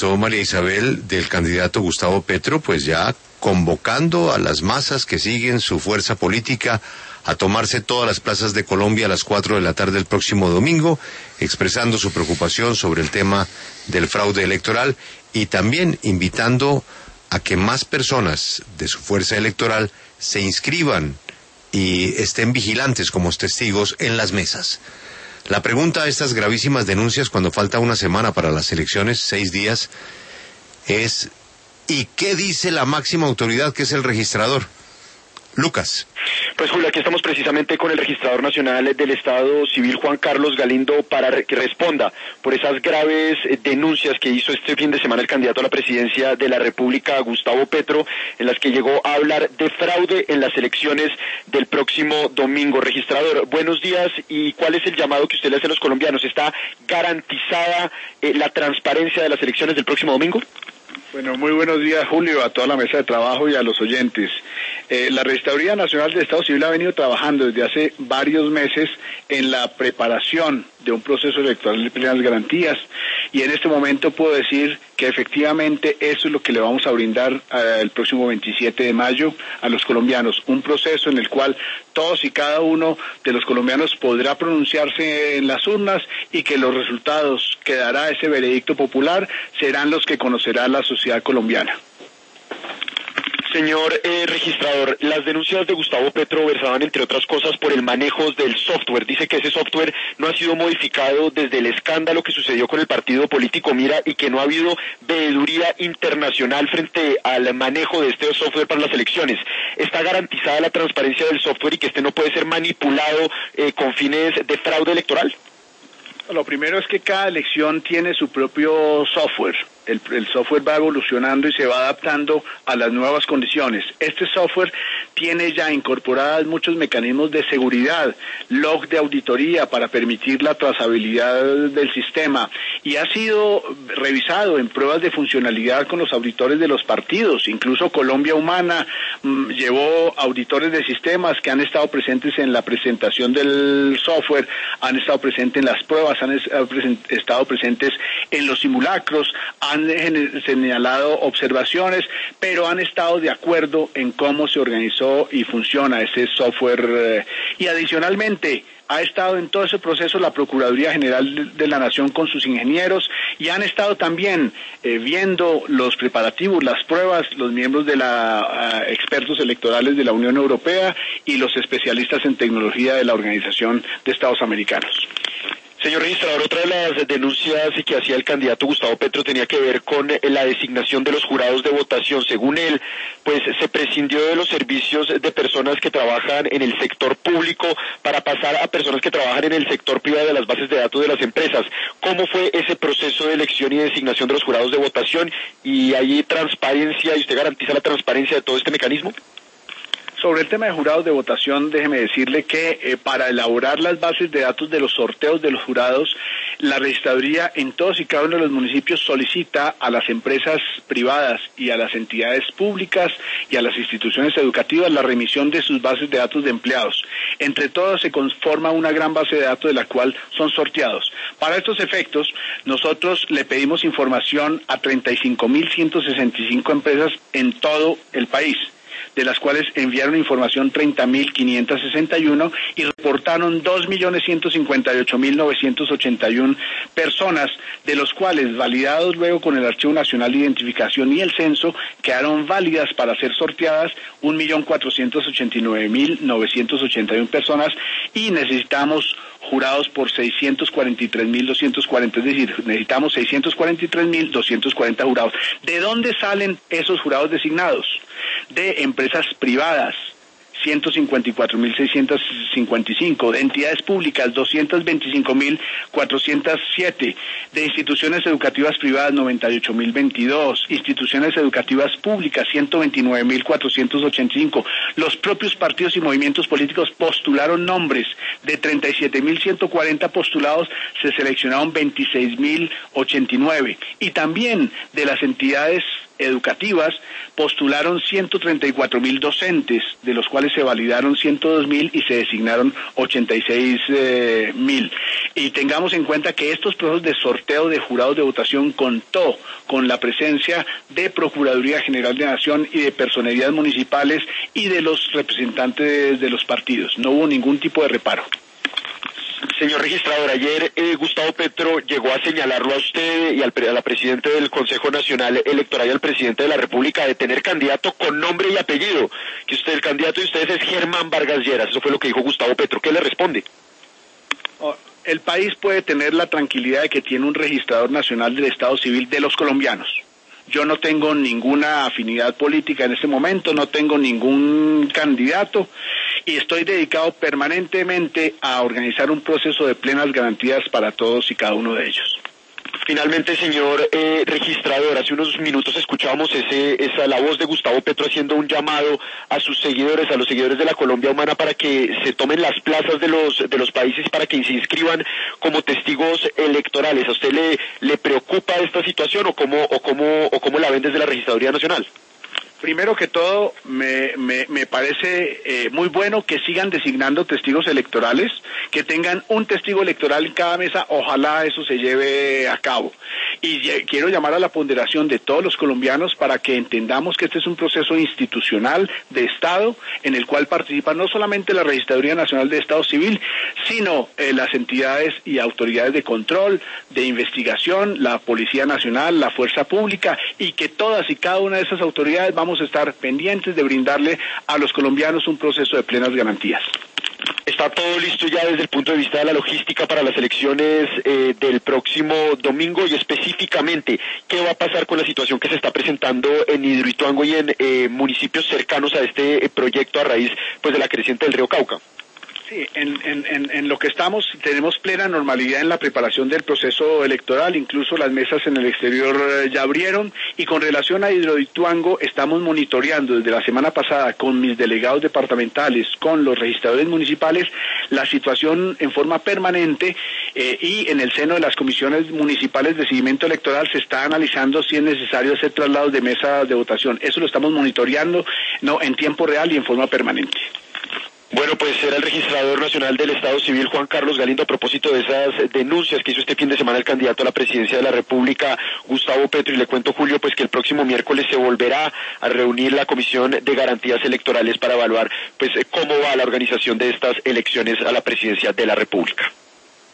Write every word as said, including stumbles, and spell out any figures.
lanzamiento, María Isabel, del candidato Gustavo Petro, pues ya convocando a las masas que siguen su fuerza política a tomarse todas las plazas de Colombia a las cuatro de la tarde del próximo domingo, expresando su preocupación sobre el tema del fraude electoral y también invitando a que más personas de su fuerza electoral se inscriban y estén vigilantes como testigos en las mesas. La pregunta a estas gravísimas denuncias cuando falta una semana para las elecciones, seis días, es ¿y qué dice la máxima autoridad que es el registrador? Lucas. Pues Julio, aquí estamos precisamente con el registrador nacional del Estado Civil, Juan Carlos Galindo, para que responda por esas graves denuncias que hizo este fin de semana el candidato a la presidencia de la República, Gustavo Petro, en las que llegó a hablar de fraude en las elecciones del próximo domingo. Registrador, buenos días, ¿y cuál es el llamado que usted le hace a los colombianos? ¿Está garantizada eh, la transparencia de las elecciones del próximo domingo? Bueno, muy buenos días, Julio, a toda la mesa de trabajo y a los oyentes. Eh, la Registraduría Nacional del Estado Civil ha venido trabajando desde hace varios meses en la preparación de un proceso electoral de plenas garantías, y en este momento puedo decir que efectivamente eso es lo que le vamos a brindar eh, el próximo veintisiete de mayo a los colombianos, un proceso en el cual todos y cada uno de los colombianos podrá pronunciarse en las urnas y que los resultados que dará ese veredicto popular serán los que conocerá la sociedad colombiana. Señor eh, registrador, las denuncias de Gustavo Petro versaban, entre otras cosas, por el manejo del software. Dice que ese software no ha sido modificado desde el escándalo que sucedió con el partido político Mira y que no ha habido veeduría internacional frente al manejo de este software para las elecciones. ¿Está garantizada la transparencia del software y que este no puede ser manipulado eh, con fines de fraude electoral? Lo primero es que cada elección tiene su propio software. El, el software va evolucionando y se va adaptando a las nuevas condiciones. Este software tiene ya incorporados muchos mecanismos de seguridad, log de auditoría para permitir la trazabilidad del sistema, y ha sido revisado en pruebas de funcionalidad con los auditores de los partidos. Incluso Colombia Humana mmm, llevó auditores de sistemas que han estado presentes en la presentación del software, han estado presentes en las pruebas, han estado presentes en los simulacros, han señalado observaciones, pero han estado de acuerdo en cómo se organizó y funciona ese software. Y adicionalmente ha estado en todo ese proceso la Procuraduría General de la Nación con sus ingenieros, y han estado también eh, viendo los preparativos, las pruebas, los miembros de la uh, expertos electorales de la Unión Europea y los especialistas en tecnología de la Organización de Estados Americanos. Señor registrador, otra de las denuncias que hacía el candidato Gustavo Petro tenía que ver con la designación de los jurados de votación. Según él, pues se prescindió de los servicios de personas que trabajan en el sector público para pasar a personas que trabajan en el sector privado de las bases de datos de las empresas. ¿Cómo fue ese proceso de elección y designación de los jurados de votación? ¿Y hay transparencia y usted garantiza la transparencia de todo este mecanismo? Sobre el tema de jurados de votación, déjeme decirle que eh, para elaborar las bases de datos de los sorteos de los jurados, la registraduría en todos y cada uno de los municipios solicita a las empresas privadas y a las entidades públicas y a las instituciones educativas la remisión de sus bases de datos de empleados. Entre todos se conforma una gran base de datos de la cual son sorteados. Para estos efectos, nosotros le pedimos información a treinta y cinco mil ciento sesenta y cinco empresas en todo el país, de las cuales enviaron información treinta mil quinientos sesenta y uno y reportaron dos millones ciento cincuenta y ocho mil novecientos ochenta y uno personas, de los cuales, validados luego con el Archivo Nacional de Identificación y el Censo, quedaron válidas para ser sorteadas un millón cuatrocientos ochenta y nueve mil novecientos ochenta y uno personas, y necesitamos jurados por seiscientos cuarenta y tres mil doscientos cuarenta, es decir, necesitamos seiscientos cuarenta y tres mil doscientos cuarenta jurados. ¿De dónde salen esos jurados designados? De empresas privadas, ciento cincuenta y cuatro mil seiscientos cincuenta y cinco, de entidades públicas, doscientos veinticinco mil cuatrocientos siete, de instituciones educativas privadas, noventa y ocho mil veintidós, instituciones educativas públicas, ciento veintinueve mil cuatrocientos ochenta y cinco. Los propios partidos y movimientos políticos postularon nombres. De treinta y siete mil ciento cuarenta postulados, se seleccionaron veintiséis mil ochenta y nueve. Y también de las entidades educativas postularon ciento treinta y cuatro mil docentes, de los cuales se validaron ciento dos mil y se designaron ochenta y seis mil. Y tengamos en cuenta que estos procesos de sorteo de jurados de votación contó con la presencia de Procuraduría General de Nación y de personerías municipales y de los representantes de los partidos. No hubo ningún tipo de reparo. Señor registrador, ayer eh, Gustavo Petro llegó a señalarlo a usted y al a la presidenta del Consejo Nacional Electoral y al presidente de la República de tener candidato con nombre y apellido, que usted, el candidato de ustedes es Germán Vargas Lleras. Eso fue lo que dijo Gustavo Petro. ¿Qué le responde? Oh, el país puede tener la tranquilidad de que tiene un registrador nacional del Estado Civil de los colombianos. Yo no tengo ninguna afinidad política en este momento, no tengo ningún candidato y estoy dedicado permanentemente a organizar un proceso de plenas garantías para todos y cada uno de ellos. Finalmente, señor eh, registrador, hace unos minutos escuchábamos ese, esa la voz de Gustavo Petro haciendo un llamado a sus seguidores, a los seguidores de la Colombia Humana, para que se tomen las plazas de los de los países para que se inscriban como testigos electorales. ¿A usted le le preocupa esta situación o cómo o cómo o cómo la ven desde la Registraduría Nacional? Primero que todo, me, me, me parece eh, muy bueno que sigan designando testigos electorales, que tengan un testigo electoral en cada mesa, ojalá eso se lleve a cabo. Y eh, quiero llamar a la ponderación de todos los colombianos para que entendamos que este es un proceso institucional de Estado en el cual participa no solamente la Registraduría Nacional de Estado Civil, sino eh, las entidades y autoridades de control, de investigación, la Policía Nacional, la Fuerza Pública, y que todas y cada una de esas autoridades vamos a estar pendientes de brindarle a los colombianos un proceso de plenas garantías. ¿Está todo listo ya desde el punto de vista de la logística para las elecciones eh, del próximo domingo? Y específicamente, ¿qué va a pasar con la situación que se está presentando en Hidroituango y en eh, municipios cercanos a este eh, proyecto a raíz pues de la creciente del río Cauca? Sí, en, en, en, en lo que estamos tenemos plena normalidad en la preparación del proceso electoral, incluso las mesas en el exterior eh, ya abrieron, y con relación a Hidroituango estamos monitoreando desde la semana pasada con mis delegados departamentales, con los registradores municipales, la situación en forma permanente eh, y en el seno de las comisiones municipales de seguimiento electoral se está analizando si es necesario hacer traslados de mesas de votación. Eso lo estamos monitoreando no en tiempo real y en forma permanente. Bueno, pues era el registrador nacional del Estado Civil, Juan Carlos Galindo, a propósito de esas denuncias que hizo este fin de semana el candidato a la presidencia de la República, Gustavo Petro. Y le cuento, Julio, pues que el próximo miércoles se volverá a reunir la Comisión de Garantías Electorales para evaluar pues cómo va la organización de estas elecciones a la presidencia de la República.